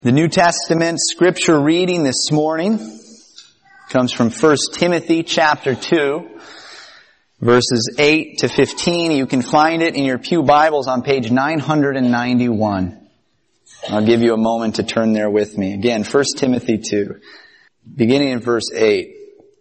The New Testament scripture reading this morning comes from 1 Timothy chapter 2, verses 8 to 15. You can find it in your pew Bibles on page 991. I'll give you a moment to turn there with me. Again, 1 Timothy 2, beginning in verse 8.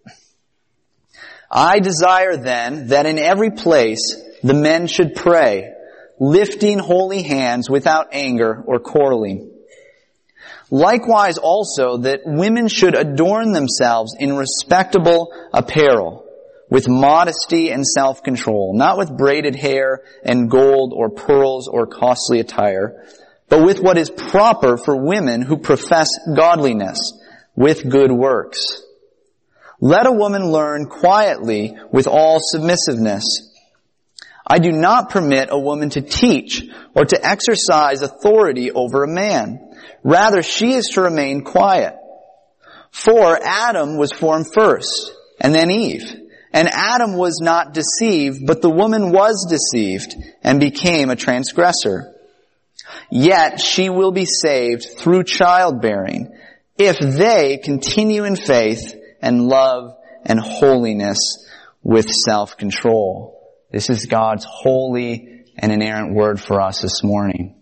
I desire then that in every place the men should pray, lifting holy hands without anger or quarreling. Likewise also that women should adorn themselves in respectable apparel, with modesty and self-control, not with braided hair and gold or pearls or costly attire, but with what is proper for women who profess godliness, with good works. Let a woman learn quietly with all submissiveness. I do not permit a woman to teach or to exercise authority over a man. Rather, she is to remain quiet. For Adam was formed first, and then Eve. And Adam was not deceived, but the woman was deceived and became a transgressor. Yet she will be saved through childbearing, if they continue in faith and love and holiness with self-control. This is God's holy and inerrant word for us this morning.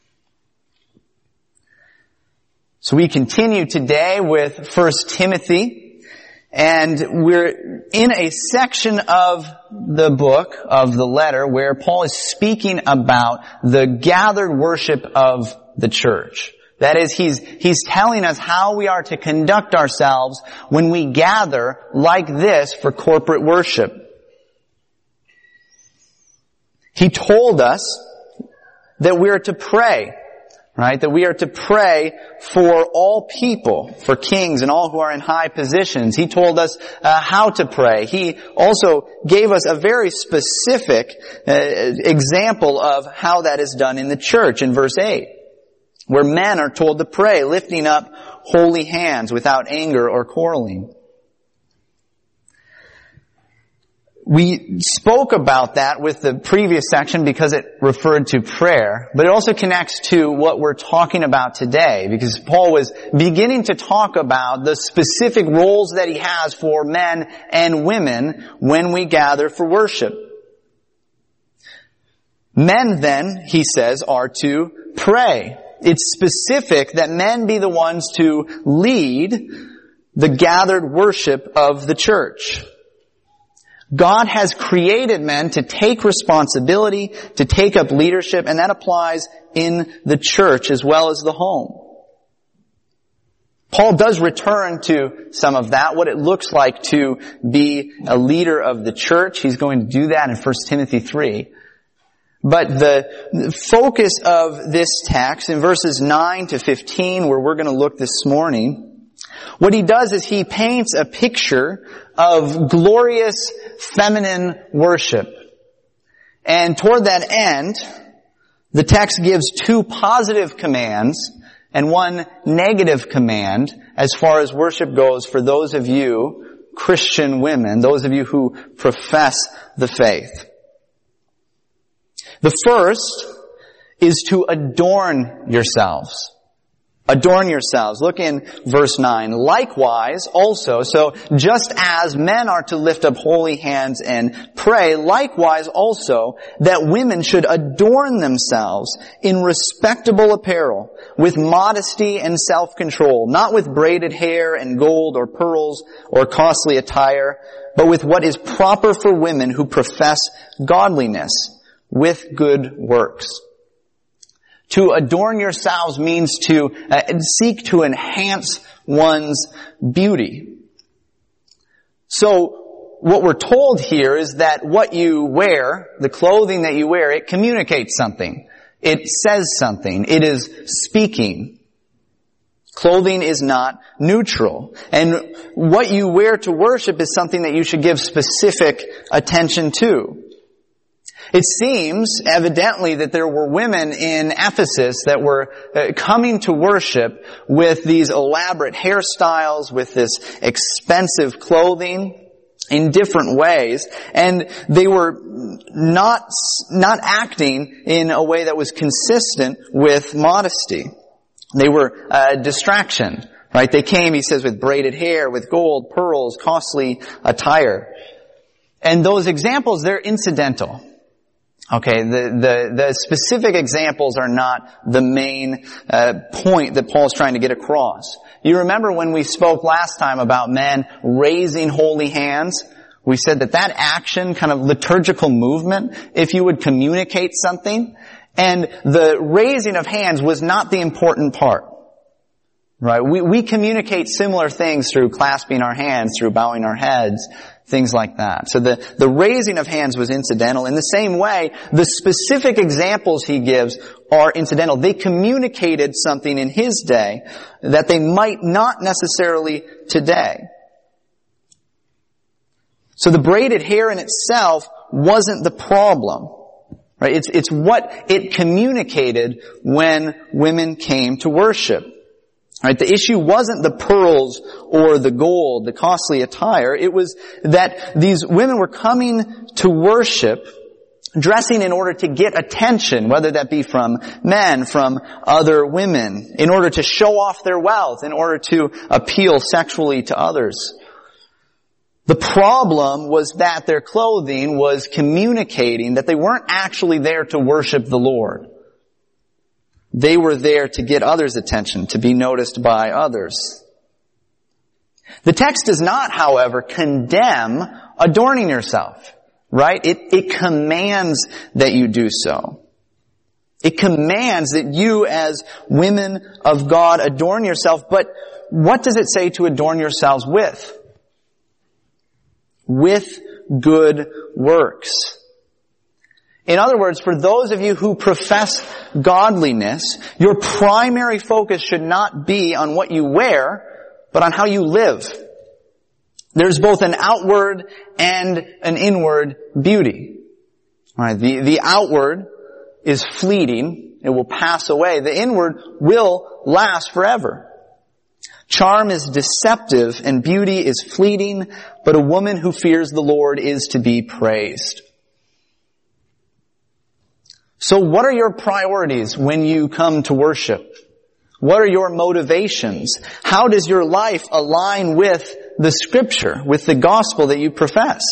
So we continue today with 1 Timothy, and we're in a section of the book, of the letter, where Paul is speaking about the gathered worship of the church. That is, he's telling us how we are to conduct ourselves when we gather like this for corporate worship. He told us that we are to pray. Right? That we are to pray for all people, for kings and all who are in high positions. He told us how to pray. He also gave us a very specific example of how that is done in the church in verse 8, where men are told to pray, lifting up holy hands without anger or quarreling. We spoke about that with the previous section because it referred to prayer, but it also connects to what we're talking about today, because Paul was beginning to talk about the specific roles that he has for men and women when we gather for worship. Men then, he says, are to pray. It's specific that men be the ones to lead the gathered worship of the church. God has created men to take responsibility, to take up leadership, and that applies in the church as well as the home. Paul does return to some of that, what it looks like to be a leader of the church. He's going to do that in 1 Timothy 3. But the focus of this text in verses 9 to 15, where we're going to look this morning, what he does is he paints a picture of glorious feminine worship. And toward that end, the text gives two positive commands and one negative command as far as worship goes for those of you Christian women, those of you who profess the faith. The first is to adorn yourselves. Adorn yourselves. Look in verse 9. Likewise also, so just as men are to lift up holy hands and pray, likewise also that women should adorn themselves in respectable apparel, with modesty and self-control, not with braided hair and gold or pearls or costly attire, but with what is proper for women who profess godliness, with good works. To adorn yourselves means to seek to enhance one's beauty. So what we're told here is that what you wear, the clothing that you wear, it communicates something. It says something. It is speaking. Clothing is not neutral. And what you wear to worship is something that you should give specific attention to. It seems, evidently, that there were women in Ephesus that were coming to worship with these elaborate hairstyles, with this expensive clothing in different ways, and they were not acting in a way that was consistent with modesty. They were a distraction, right? They came, he says, with braided hair, with gold, pearls, costly attire. And those examples, they're incidental. Okay, the specific examples are not the main point that Paul's trying to get across. You remember when we spoke last time about men raising holy hands? We said that action, kind of liturgical movement, if you would communicate something, and the raising of hands was not the important part. Right? We communicate similar things through clasping our hands, through bowing our heads, things like that. So the raising of hands was incidental. In the same way, the specific examples he gives are incidental. They communicated something in his day that they might not necessarily today. So the braided hair in itself wasn't the problem. Right? It's what it communicated when women came to worship. Right? The issue wasn't the pearls or the gold, the costly attire. It was that these women were coming to worship, dressing in order to get attention, whether that be from men, from other women, in order to show off their wealth, in order to appeal sexually to others. The problem was that their clothing was communicating that they weren't actually there to worship the Lord. They were there to get others' attention, to be noticed by others. The text does not, however, condemn adorning yourself, right? It commands that you do so. It commands that you as women of God adorn yourself, but what does it say to adorn yourselves with? With good works. In other words, for those of you who profess godliness, your primary focus should not be on what you wear, but on how you live. There's both an outward and an inward beauty. All right, the outward is fleeting. It will pass away. The inward will last forever. Charm is deceptive and beauty is fleeting, but a woman who fears the Lord is to be praised. So what are your priorities when you come to worship? What are your motivations? How does your life align with the Scripture, with the gospel that you profess?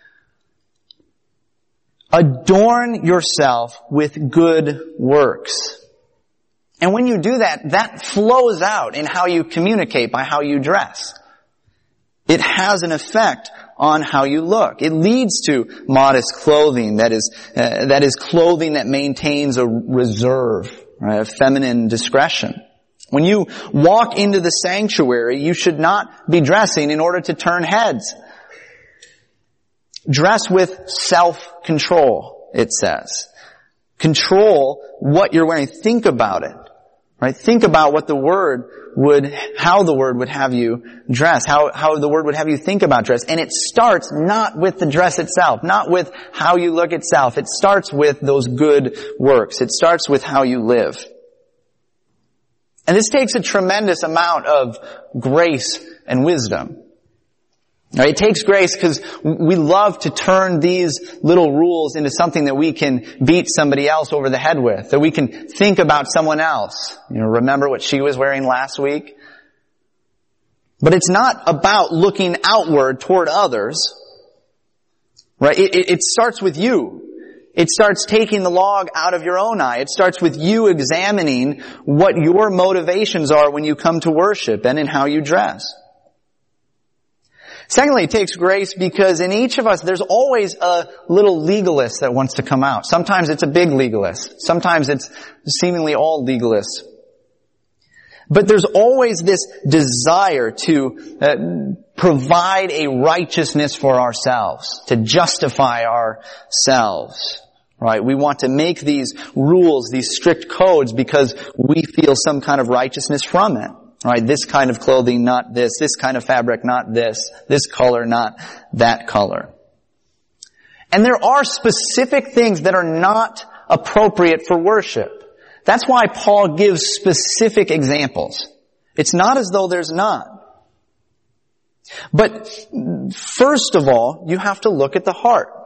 Adorn yourself with good works. And when you do that, that flows out in how you communicate, by how you dress. It has an effect on how you look. It leads to modest clothing, that is clothing that maintains a reserve, right, a feminine discretion. When you walk into the sanctuary, you should not be dressing in order to turn heads. Dress with self-control, it says. Control what you're wearing. Think about it. Right? Think about what how the Word would have you dress, how the Word would have you think about dress. And it starts not with the dress itself, not with how you look itself. It starts with those good works. It starts with how you live. And this takes a tremendous amount of grace and wisdom. Right? It takes grace because we love to turn these little rules into something that we can beat somebody else over the head with, that we can think about someone else. Remember what she was wearing last week? But it's not about looking outward toward others. Right? It starts with you. It starts taking the log out of your own eye. It starts with you examining what your motivations are when you come to worship and in how you dress. Secondly, it takes grace because in each of us, there's always a little legalist that wants to come out. Sometimes it's a big legalist. Sometimes it's seemingly all legalists. But there's always this desire to provide a righteousness for ourselves, to justify ourselves. Right? We want to make these rules, these strict codes, because we feel some kind of righteousness from it. Right, this kind of clothing, not this kind of fabric, not this color, not that color. And there are specific things that are not appropriate for worship. That's why Paul gives specific examples. It's not as though there's not. But first of all, you have to look at the heart.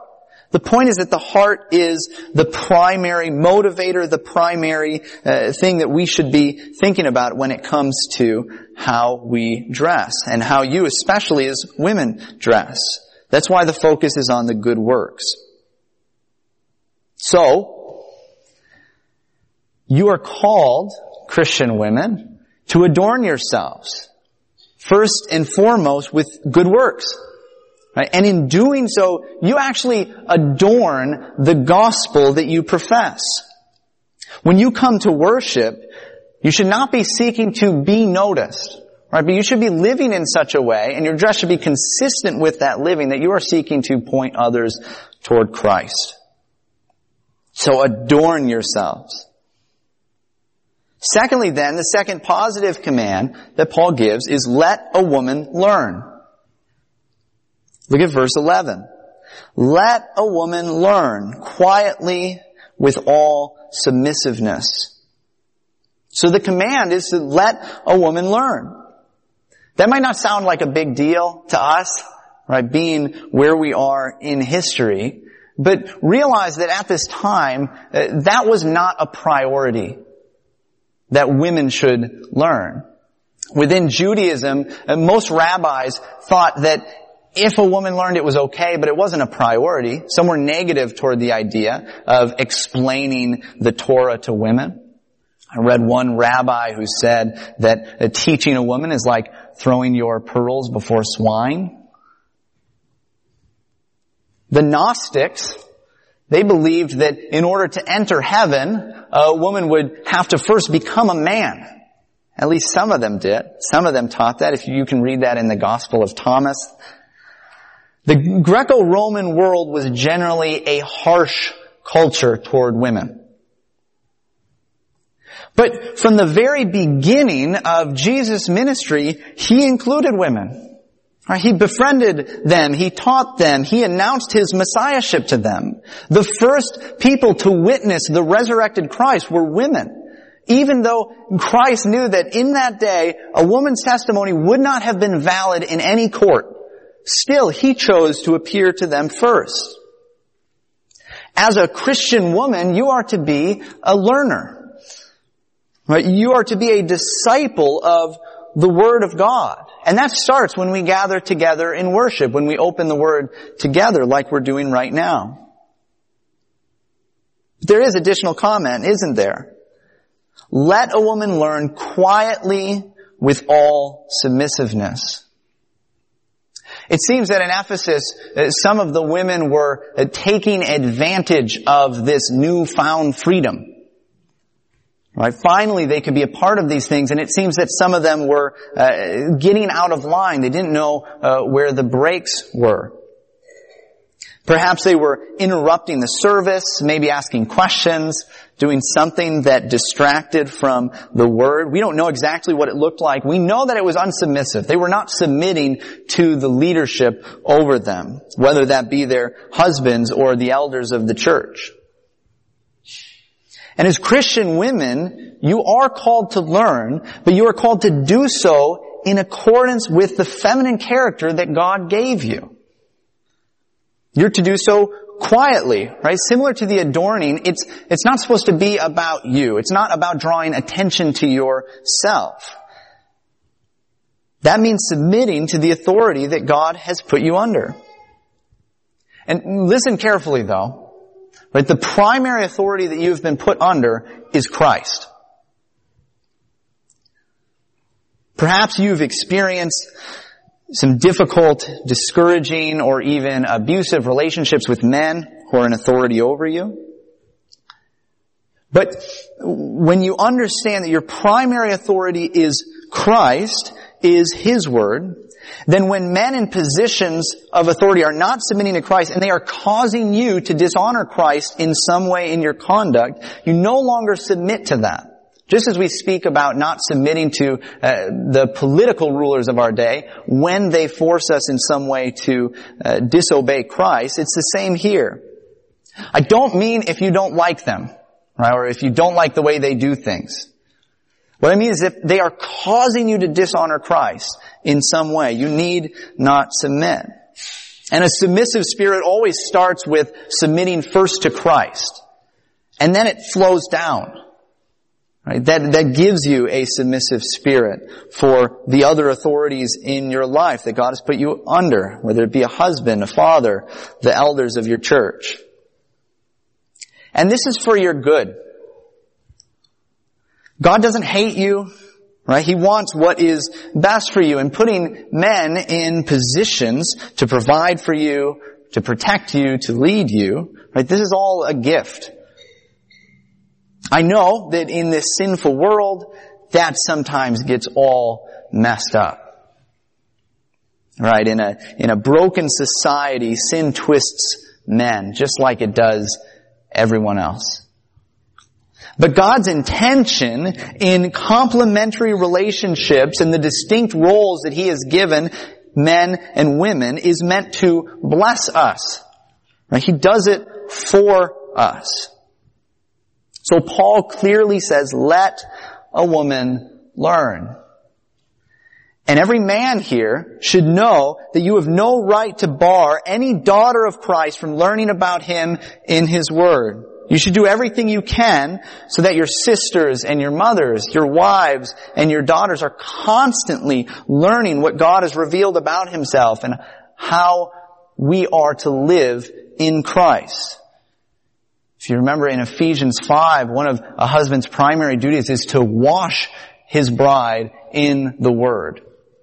The point is that the heart is the primary motivator, the primary thing that we should be thinking about when it comes to how we dress and how you, especially as women, dress. That's why the focus is on the good works. So, you are called, Christian women, to adorn yourselves, first and foremost with good works. Right? And in doing so, you actually adorn the gospel that you profess. When you come to worship, you should not be seeking to be noticed, right? But you should be living in such a way, and your dress should be consistent with that living, that you are seeking to point others toward Christ. So adorn yourselves. Secondly then, the second positive command that Paul gives is let a woman learn. Look at verse 11. Let a woman learn quietly with all submissiveness. So the command is to let a woman learn. That might not sound like a big deal to us, right, being where we are in history, but realize that at this time, that was not a priority that women should learn. Within Judaism, most rabbis thought that if a woman learned, it was okay, but it wasn't a priority. Some were negative toward the idea of explaining the Torah to women. I read one rabbi who said that teaching a woman is like throwing your pearls before swine. The Gnostics, they believed that in order to enter heaven, a woman would have to first become a man. At least some of them did. Some of them taught that. If you can read that in the Gospel of Thomas. The Greco-Roman world was generally a harsh culture toward women. But from the very beginning of Jesus' ministry, He included women. He befriended them. He taught them. He announced His messiahship to them. The first people to witness the resurrected Christ were women. Even though Christ knew that in that day, a woman's testimony would not have been valid in any court, still He chose to appear to them first. As a Christian woman, you are to be a learner. Right? You are to be a disciple of the Word of God. And that starts when we gather together in worship, when we open the Word together like we're doing right now. But there is additional comment, isn't there? Let a woman learn quietly with all submissiveness. It seems that in Ephesus, some of the women were taking advantage of this newfound freedom. Right? Finally, they could be a part of these things, and it seems that some of them were getting out of line. They didn't know where the breaks were. Perhaps they were interrupting the service, maybe asking questions, doing something that distracted from the Word. We don't know exactly what it looked like. We know that it was unsubmissive. They were not submitting to the leadership over them, whether that be their husbands or the elders of the church. And as Christian women, you are called to learn, but you are called to do so in accordance with the feminine character that God gave you. You're to do so quietly, right? Similar to the adorning, it's not supposed to be about you. It's not about drawing attention to yourself. That means submitting to the authority that God has put you under. And listen carefully though. Right? The primary authority that you have been put under is Christ. Perhaps you've experienced some difficult, discouraging, or even abusive relationships with men who are in authority over you. But when you understand that your primary authority is Christ, is His Word, then when men in positions of authority are not submitting to Christ and they are causing you to dishonor Christ in some way in your conduct, you no longer submit to that. Just as we speak about not submitting to the political rulers of our day when they force us in some way to disobey Christ, it's the same here. I don't mean if you don't like them, right, or if you don't like the way they do things. What I mean is if they are causing you to dishonor Christ in some way, you need not submit. And a submissive spirit always starts with submitting first to Christ. And then it flows down. Right? That gives you a submissive spirit for the other authorities in your life that God has put you under, whether it be a husband, a father, the elders of your church. And this is for your good. God doesn't hate you, right? He wants what is best for you, and putting men in positions to provide for you, to protect you, to lead you, right? This is all a gift. I know that in this sinful world, that sometimes gets all messed up. Right? In a broken society, sin twists men just like it does everyone else. But God's intention in complementary relationships and the distinct roles that He has given men and women is meant to bless us. Right? He does it for us. So Paul clearly says, let a woman learn. And every man here should know that you have no right to bar any daughter of Christ from learning about Him in His Word. You should do everything you can so that your sisters and your mothers, your wives and your daughters are constantly learning what God has revealed about Himself and how we are to live in Christ. If you remember in Ephesians 5, one of a husband's primary duties is to wash his bride in the Word.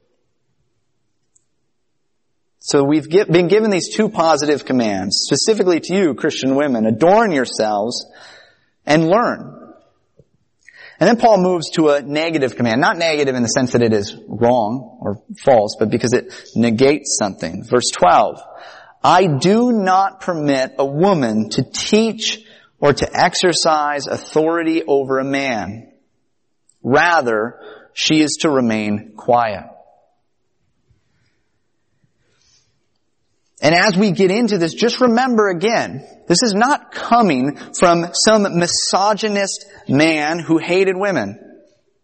So we've been given these two positive commands, specifically to you, Christian women. Adorn yourselves and learn. And then Paul moves to a negative command. Not negative in the sense that it is wrong or false, but because it negates something. Verse 12. I do not permit a woman to teach or to exercise authority over a man. Rather, she is to remain quiet. And as we get into this, just remember again, this is not coming from some misogynist man who hated women.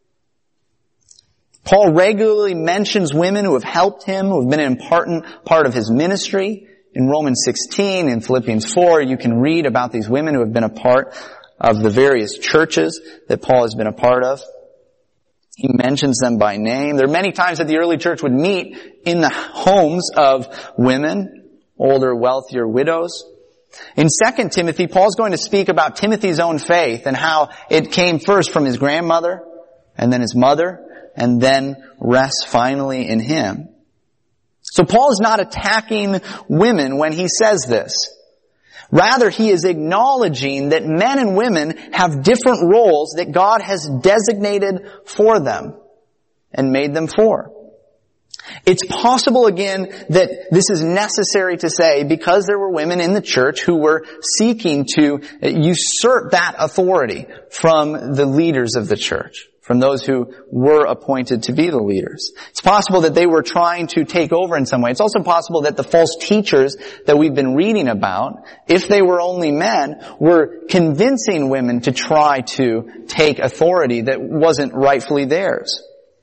Paul regularly mentions women who have helped him, who have been an important part of his ministry. In Romans 16, in Philippians 4, you can read about these women who have been a part of the various churches that Paul has been a part of. He mentions them by name. There are many times that the early church would meet in the homes of women, older, wealthier widows. In 2 Timothy, Paul's going to speak about Timothy's own faith and how it came first from his grandmother, and then his mother, and then rests finally in him. So Paul is not attacking women when he says this. Rather, he is acknowledging that men and women have different roles that God has designated for them and made them for. It's possible again that this is necessary to say because there were women in the church who were seeking to usurp that authority from the leaders of the church, from those who were appointed to be the leaders. It's possible that they were trying to take over in some way. It's also possible that the false teachers that we've been reading about, if they were only men, were convincing women to try to take authority that wasn't rightfully theirs.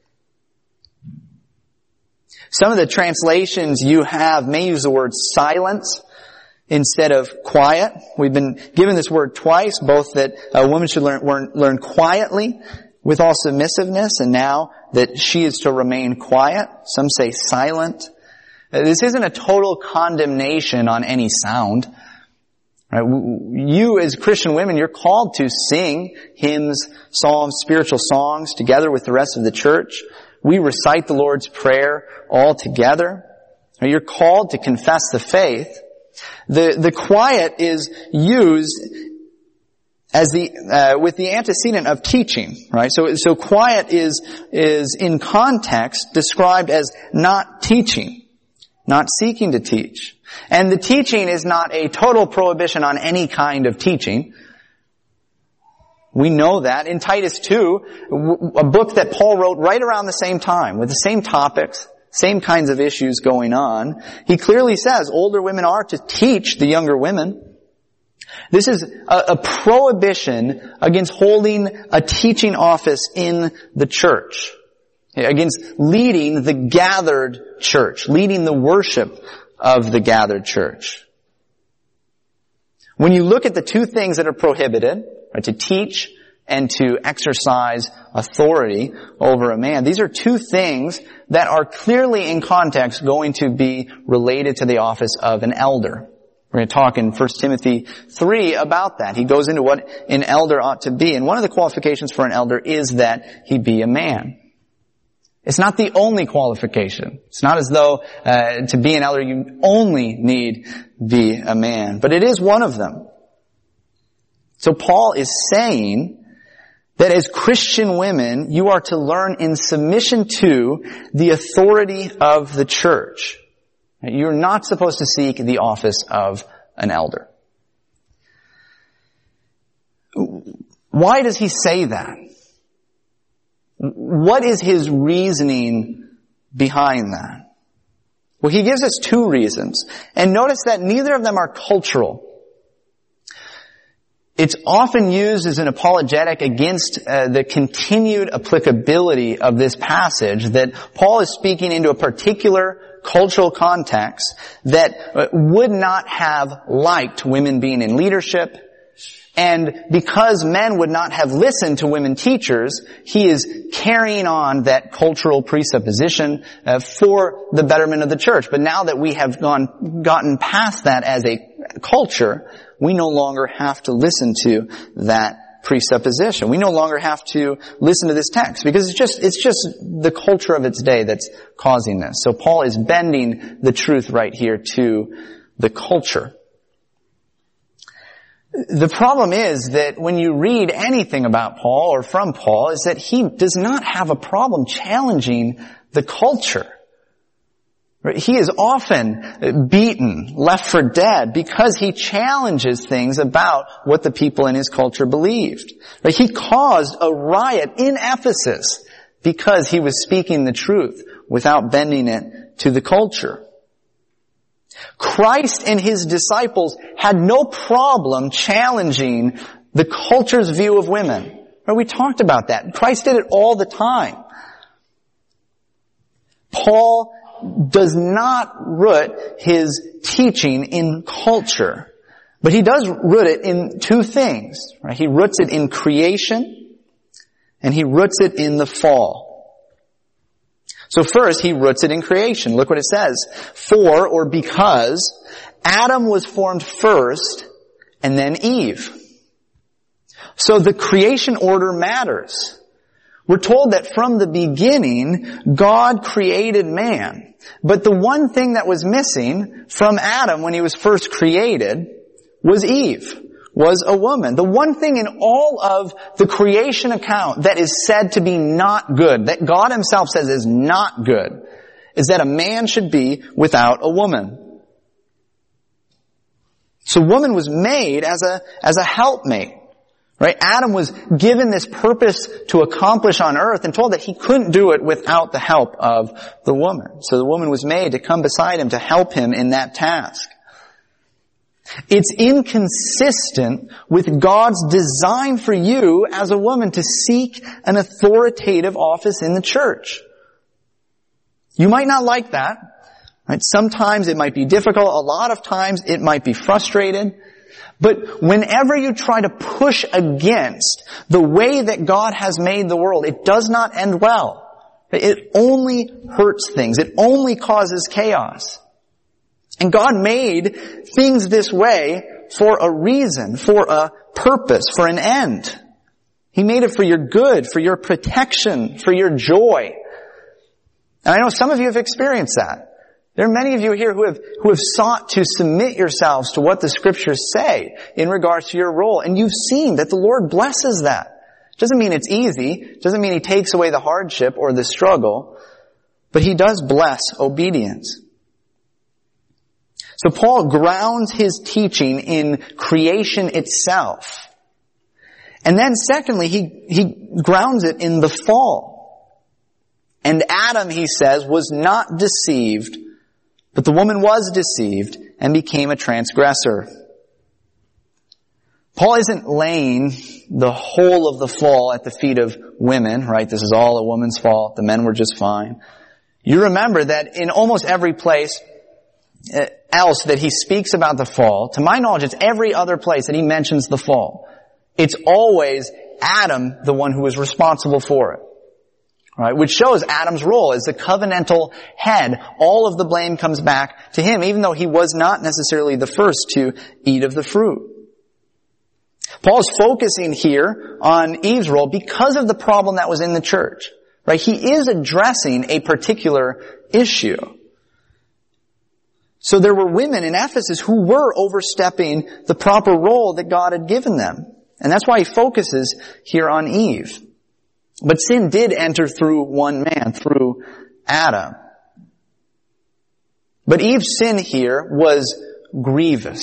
Some of the translations you have may use the word silence instead of quiet. We've been given this word twice, both that a woman should learn quietly with all submissiveness, and now that she is to remain quiet. Some say silent. This isn't a total condemnation on any sound. Right? You as Christian women, you're called to sing hymns, psalms, spiritual songs together with the rest of the church. We recite the Lord's Prayer all together. You're called to confess the faith. The quiet is used as with the antecedent of teaching, right? So quiet is in context described as not teaching, not seeking to teach. And the teaching is not a total prohibition on any kind of teaching. We know that. In Titus 2, a book that Paul wrote right around the same time, with the same topics, same kinds of issues going on, he clearly says older women are to teach the younger women. This is a prohibition against holding a teaching office in the church, against leading the gathered church, leading the worship of the gathered church. When you look at the two things that are prohibited, right, to teach and to exercise authority over a man, these are two things that are clearly in context going to be related to the office of an elder. We're going to talk in 1 Timothy 3 about that. He goes into what an elder ought to be. And one of the qualifications for an elder is that he be a man. It's not the only qualification. It's not as though to be an elder you only need be a man. But it is one of them. So Paul is saying that as Christian women, you are to learn in submission to the authority of the church. You're not supposed to seek the office of an elder. Why does he say that? What is his reasoning behind that? Well, he gives us two reasons. And notice that neither of them are cultural. It's often used as an apologetic against the continued applicability of this passage, that Paul is speaking into a particular cultural context that would not have liked women being in leadership. And because men would not have listened to women teachers, he is carrying on that cultural presupposition for the betterment of the church. But now that we have gotten past that as a culture, we no longer have to listen to that presupposition. We no longer have to listen to this text because it's just the culture of its day that's causing this. So Paul is bending the truth right here to the culture. The problem is that when you read anything about Paul or from Paul is that he does not have a problem challenging the culture. He is often beaten, left for dead, because he challenges things about what the people in his culture believed. He caused a riot in Ephesus because he was speaking the truth without bending it to the culture. Christ and his disciples had no problem challenging the culture's view of women. We talked about that. Christ did it all the time. Paul does not root his teaching in culture, but he does root it in two things. Right? He roots it in creation, and he roots it in the fall. So first, he roots it in creation. Look what it says. For, or because, Adam was formed first, and then Eve. So the creation order matters. We're told that from the beginning, God created man. But the one thing that was missing from Adam when he was first created was Eve, was a woman. The one thing in all of the creation account that is said to be not good, that God himself says is not good, is that a man should be without a woman. So woman was made as a helpmate. Right? Adam was given this purpose to accomplish on earth and told that he couldn't do it without the help of the woman. So the woman was made to come beside him to help him in that task. It's inconsistent with God's design for you as a woman to seek an authoritative office in the church. You might not like that. Right? Sometimes it might be difficult. A lot of times it might be frustrated. But whenever you try to push against the way that God has made the world, it does not end well. It only hurts things. It only causes chaos. And God made things this way for a reason, for a purpose, for an end. He made it for your good, for your protection, for your joy. And I know some of you have experienced that. There are many of you here who have sought to submit yourselves to what the scriptures say in regards to your role. And you've seen that the Lord blesses that. Doesn't mean it's easy. Doesn't mean he takes away the hardship or the struggle. But he does bless obedience. So Paul grounds his teaching in creation itself. And then secondly, he grounds it in the fall. And Adam, he says, was not deceived, but the woman was deceived and became a transgressor. Paul isn't laying the whole of the fall at the feet of women, right? This is all a woman's fault. The men were just fine. You remember that in almost every place else that he speaks about the fall, to my knowledge, it's every other place that he mentions the fall. It's always Adam, the one who is responsible for it. Right? Which shows Adam's role as the covenantal head. All of the blame comes back to him, even though he was not necessarily the first to eat of the fruit. Paul is focusing here on Eve's role because of the problem that was in the church. Right? He is addressing a particular issue. So there were women in Ephesus who were overstepping the proper role that God had given them. And that's why he focuses here on Eve. But sin did enter through one man, through Adam. But Eve's sin here was grievous.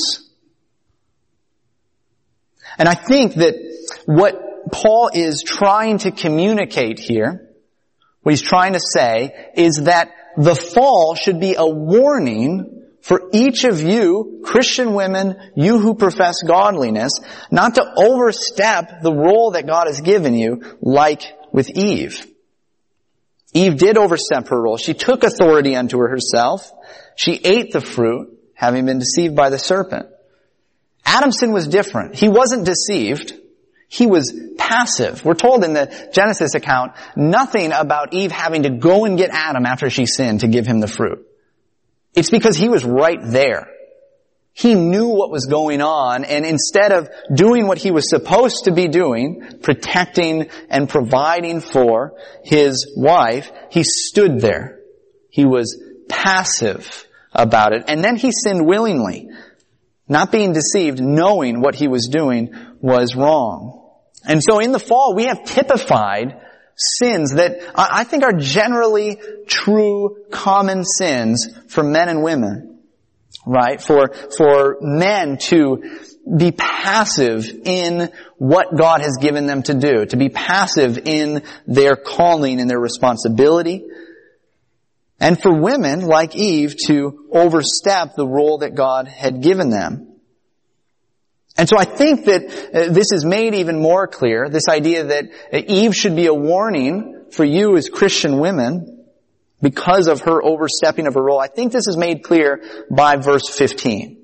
And I think that what Paul is trying to communicate here, what he's trying to say, is that the fall should be a warning for each of you, Christian women, you who profess godliness, not to overstep the role that God has given you, like with Eve. Eve did overstep her role. She took authority unto herself. She ate the fruit, having been deceived by the serpent. Adam's sin was different. He wasn't deceived. He was passive. We're told in the Genesis account nothing about Eve having to go and get Adam after she sinned to give him the fruit. It's because he was right there. He knew what was going on, and instead of doing what he was supposed to be doing, protecting and providing for his wife, he stood there. He was passive about it. And then he sinned willingly, not being deceived, knowing what he was doing was wrong. And so in the fall, we have typified sins that I think are generally true, common sins for men and women, right? For men to be passive in what God has given them to do, to be passive in their calling and their responsibility, and for women, like Eve, to overstep the role that God had given them. And so I think that this is made even more clear, this idea that Eve should be a warning for you as Christian women because of her overstepping of her role. I think this is made clear by verse 15.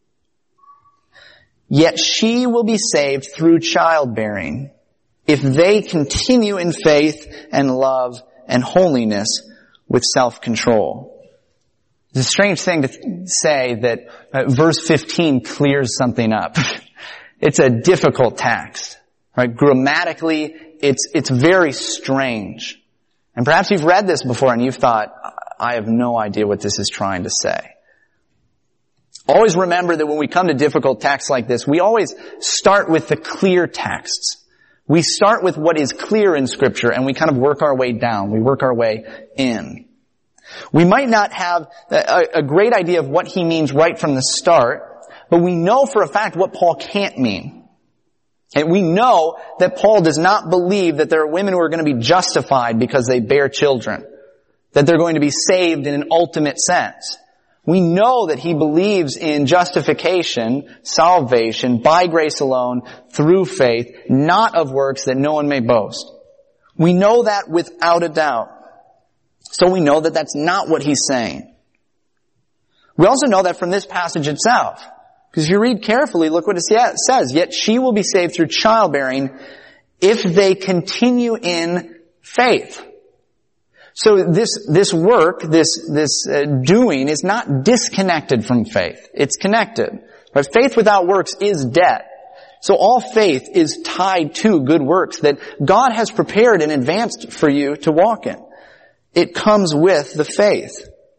Yet she will be saved through childbearing if they continue in faith and love and holiness with self-control. It's a strange thing to say that verse 15 clears something up. It's a difficult text, right? Grammatically, it's very strange. And perhaps you've read this before and you've thought, I have no idea what this is trying to say. Always remember that when we come to difficult texts like this, we always start with the clear texts. We start with what is clear in Scripture and we kind of work our way down. We work our way in. We might not have a great idea of what he means right from the start, but we know for a fact what Paul can't mean. And we know that Paul does not believe that there are women who are going to be justified because they bear children, that they're going to be saved in an ultimate sense. We know that he believes in justification, salvation, by grace alone, through faith, not of works that no one may boast. We know that without a doubt. So we know that that's not what he's saying. We also know that from this passage itself. Because if you read carefully, look what it says. Yet she will be saved through childbearing if they continue in faith. So this work, this doing is not disconnected from faith. It's connected. But faith without works is dead. So all faith is tied to good works that God has prepared in advance for you to walk in. It comes with the faith.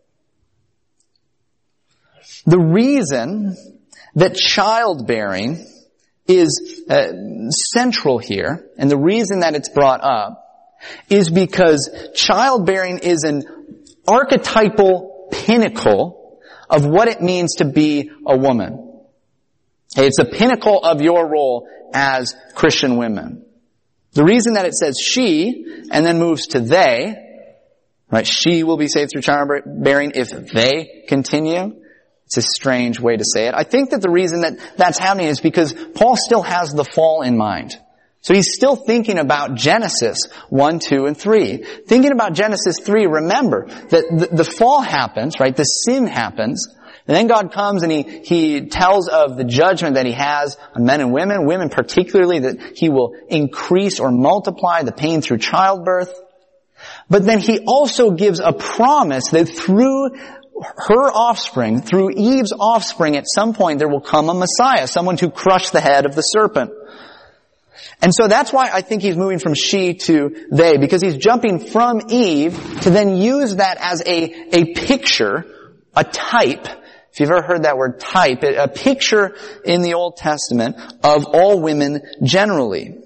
The reason that childbearing is central here, and the reason that it's brought up, is because childbearing is an archetypal pinnacle of what it means to be a woman. It's a pinnacle of your role as Christian women. The reason that it says she, and then moves to they, right? She will be saved through childbearing if they continue. It's a strange way to say it. I think that the reason that that's happening is because Paul still has the fall in mind. So he's still thinking about Genesis 1, 2, and 3. Thinking about Genesis 3, remember that the fall happens, right? The sin happens And then God comes and He tells of the judgment that He has on men and women particularly, that He will increase or multiply the pain through childbirth. But then He also gives a promise that through her offspring, through Eve's offspring, at some point there will come a Messiah, someone to crush the head of the serpent. And so that's why I think He's moving from she to they, because He's jumping from Eve to then use that as a picture, a type. If you've ever heard that word type, a picture in the Old Testament of all women generally.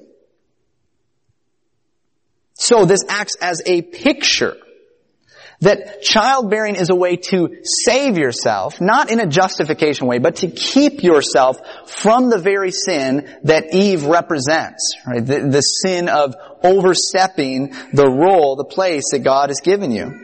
So this acts as a picture that childbearing is a way to save yourself, not in a justification way, but to keep yourself from the very sin that Eve represents, right? The sin of overstepping the role, the place that God has given you.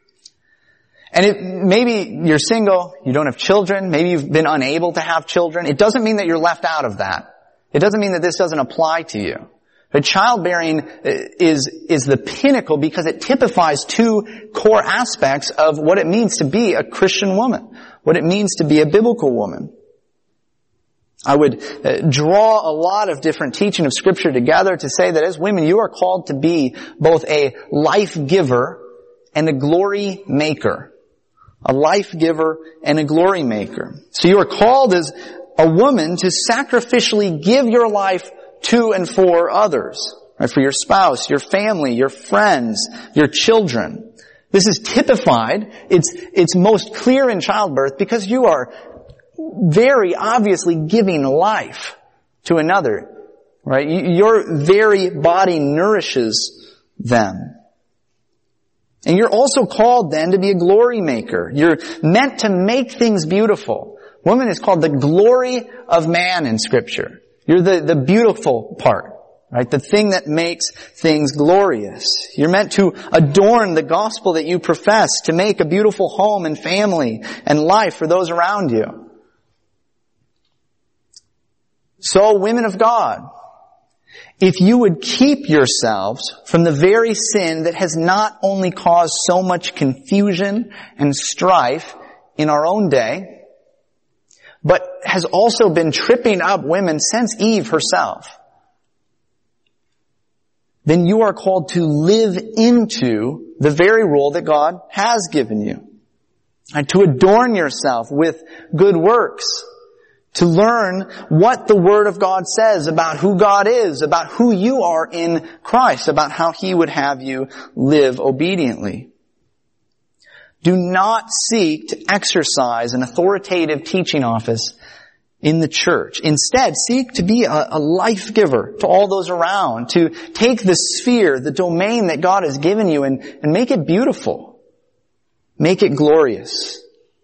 And maybe you're single, you don't have children, maybe you've been unable to have children. It doesn't mean that you're left out of that. It doesn't mean that this doesn't apply to you. But childbearing is the pinnacle because it typifies two core aspects of what it means to be a Christian woman, what it means to be a biblical woman. I would draw a lot of different teaching of Scripture together to say that as women, you are called to be both a life giver and a glory maker. A life giver and a glory maker. So you are called as a woman to sacrificially give your life to and for others, right? For your spouse, your family, your friends, your children. This is typified. It's most clear in childbirth because you are very obviously giving life to another, right? Your very body nourishes them. And you're also called then to be a glory maker. You're meant to make things beautiful. Woman is called the glory of man in Scripture. You're the beautiful part, right? The thing that makes things glorious. You're meant to adorn the gospel that you profess, to make a beautiful home and family and life for those around you. So, women of God, if you would keep yourselves from the very sin that has not only caused so much confusion and strife in our own day, but has also been tripping up women since Eve herself, then you are called to live into the very role that God has given you. And to adorn yourself with good works. To learn what the Word of God says about who God is, about who you are in Christ, about how He would have you live obediently. Do not seek to exercise an authoritative teaching office in the church. Instead, seek to be a life giver to all those around, to take the sphere, the domain that God has given you and make it beautiful. Make it glorious.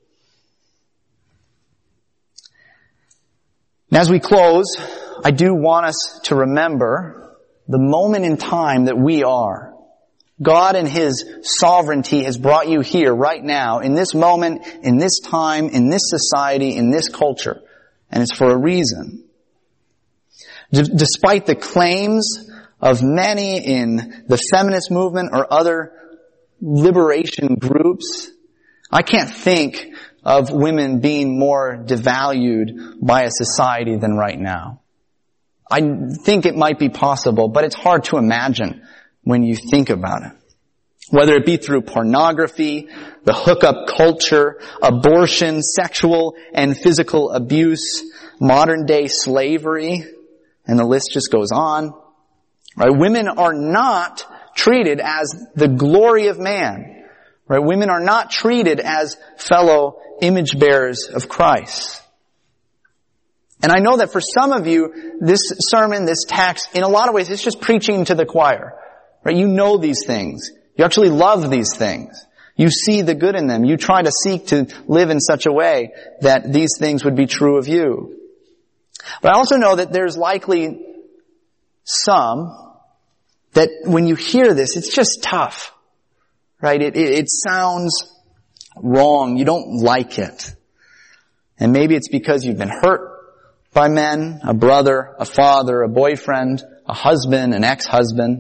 And as we close, I do want us to remember the moment in time that we are. God in His sovereignty has brought you here right now, in this moment, in this time, in this society, in this culture. And it's for a reason. Despite the claims of many in the feminist movement or other liberation groups, I can't think of women being more devalued by a society than right now. I think it might be possible, but it's hard to imagine when you think about it. Whether it be through pornography, the hookup culture, abortion, sexual and physical abuse, modern day slavery, and the list just goes on. Right? Women are not treated as the glory of man. Right? Women are not treated as fellow image bearers of Christ. And I know that for some of you, this sermon, this text, in a lot of ways, it's just preaching to the choir. Right? You know these things. You actually love these things. You see the good in them. You try to seek to live in such a way that these things would be true of you. But I also know that there's likely some that when you hear this, it's just tough. Right? It sounds wrong. You don't like it. And maybe it's because you've been hurt by men, a brother, a father, a boyfriend, a husband, an ex-husband.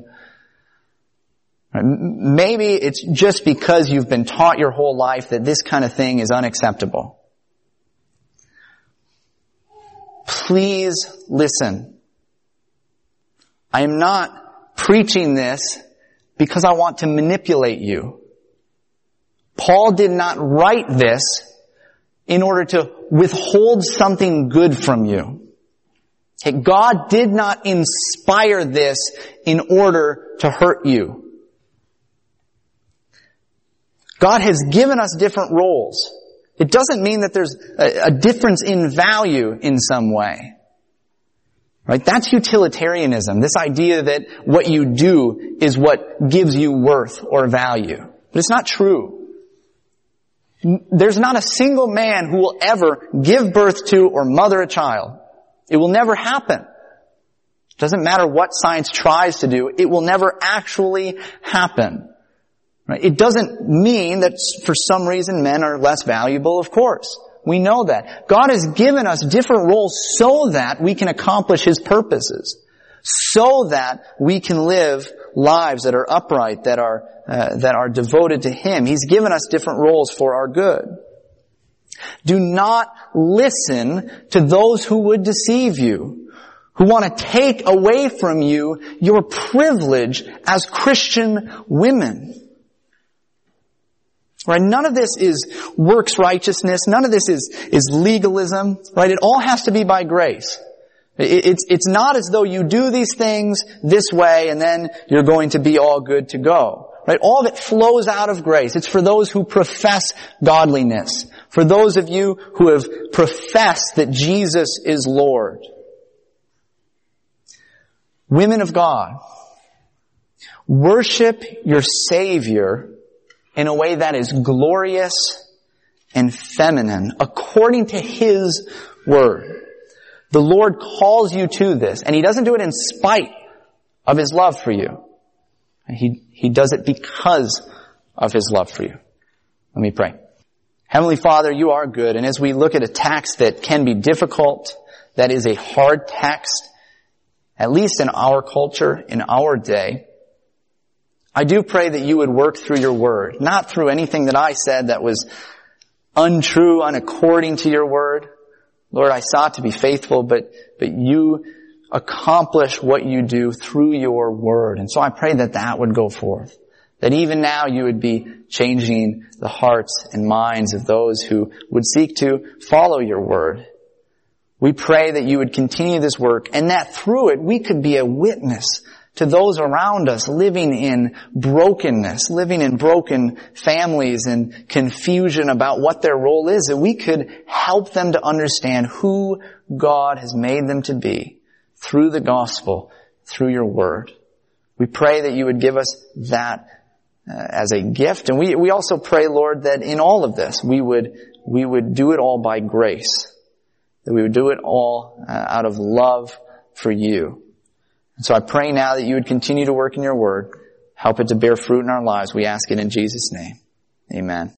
Maybe it's just because you've been taught your whole life that this kind of thing is unacceptable. please listen. I am not preaching this because I want to manipulate you. Paul did not write this in order to withhold something good from you. Okay, God did not inspire this in order to hurt you. God has given us different roles. It doesn't mean that there's a difference in value in some way. Right? That's utilitarianism. This idea that what you do is what gives you worth or value. But it's not true. There's not a single man who will ever give birth to or mother a child. It will never happen. It doesn't matter what science tries to do. It will never actually happen. Right? It doesn't mean that for some reason men are less valuable, of course. We know that. God has given us different roles so that we can accomplish His purposes. So that we can live lives that are upright, that are devoted to Him. He's given us different roles for our good. Do not listen to those who would deceive you, who want to take away from you your privilege as Christian women. Right? None of this is works righteousness. None of this is legalism. Right? It all has to be by grace. It's not as though you do these things this way and then you're going to be all good to go. Right? All of it flows out of grace. It's for those who profess godliness. For those of you who have professed that Jesus is Lord. Women of God, worship your Savior in a way that is glorious and feminine, according to His Word. The Lord calls you to this, and He doesn't do it in spite of His love for you. He does it because of His love for you. Let me pray. Heavenly Father, You are good, and as we look at a text that can be difficult, that is a hard text, at least in our culture, in our day, I do pray that You would work through Your Word, not through anything that I said that was untrue, unaccording to Your Word. Lord, I sought to be faithful, but You accomplish what You do through Your Word. And so I pray that that would go forth. That even now You would be changing the hearts and minds of those who would seek to follow Your Word. We pray that You would continue this work and that through it we could be a witness to those around us living in brokenness, living in broken families and confusion about what their role is, that we could help them to understand who God has made them to be through the gospel, through Your Word. We pray that You would give us that as a gift. And we also pray, Lord, that in all of this we would do it all by grace, that we would do it all out of love for You. And so I pray now that You would continue to work in Your Word, help it to bear fruit in our lives. We ask it in Jesus' name. Amen.